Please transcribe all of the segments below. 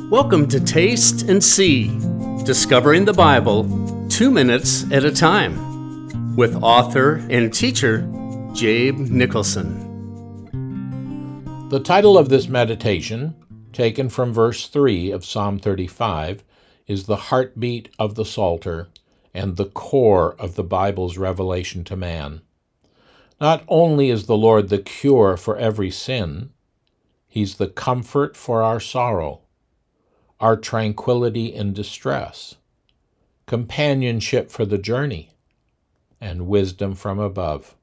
Welcome to Taste and See, discovering the Bible 2 minutes at a time, with author and teacher Jabe Nicholson. The title of this meditation, taken from verse 3 of Psalm 35, is the heartbeat of the Psalter and the core of the Bible's revelation to man. Not only is the Lord the cure for every sin, He's the comfort for our sorrow, our tranquility in distress, companionship for the journey, and wisdom from above.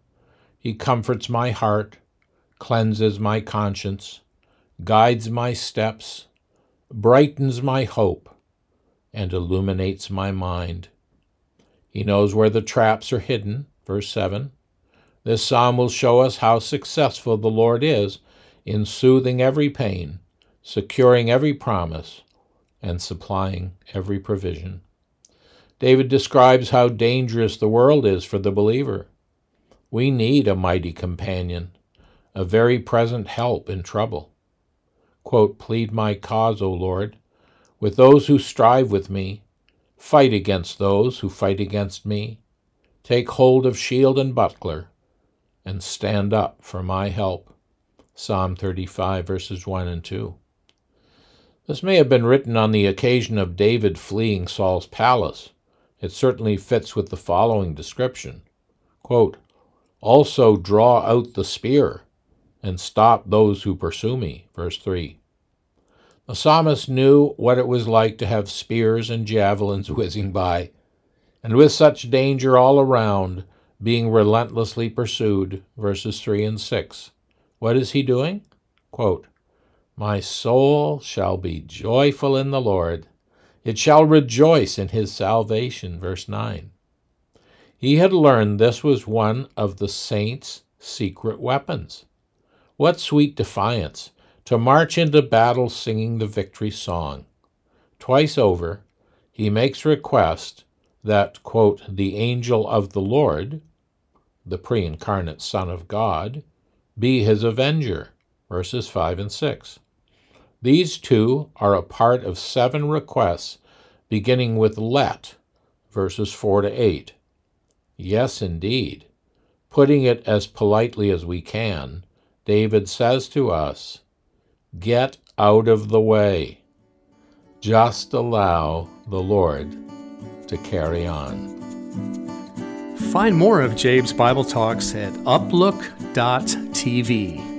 He comforts my heart, cleanses my conscience, guides my steps, brightens my hope, and illuminates my mind. He knows where the traps are hidden, verse 7. This psalm will show us how successful the Lord is in soothing every pain, securing every promise, and supplying every provision. David describes how dangerous the world is for the believer. We need a mighty companion, a very present help in trouble. Quote, "Plead my cause, O Lord, with those who strive with me. Fight against those who fight against me. Take hold of shield and buckler, and stand up for my help." Psalm 35, verses 1 and 2. This may have been written on the occasion of David fleeing Saul's palace. It certainly fits with the following description. Quote, "Also draw out the spear, and stop those who pursue me." Verse 3. The psalmist knew what it was like to have spears and javelins whizzing by, and with such danger all around, being relentlessly pursued. Verses 3 and 6. What is he doing? Quote, "My soul shall be joyful in the Lord. It shall rejoice in his salvation." Verse 9. He had learned this was one of the saints' secret weapons. What sweet defiance to march into battle singing the victory song. Twice over, he makes request that, quote, "the angel of the Lord," the pre-incarnate Son of God, "be his avenger." Verses 5 and 6. These two are a part of 7 requests, beginning with "let," verses 4 to 8. Yes, indeed. Putting it as politely as we can, David says to us, get out of the way. Just allow the Lord to carry on. Find more of Jabe's Bible Talks at uplook.tv.